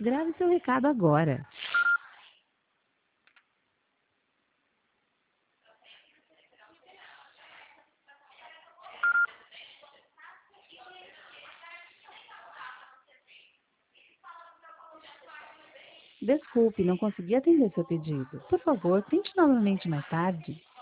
Grave seu recado agora. Desculpe, não consegui atender seu pedido. Por favor, tente novamente mais tarde.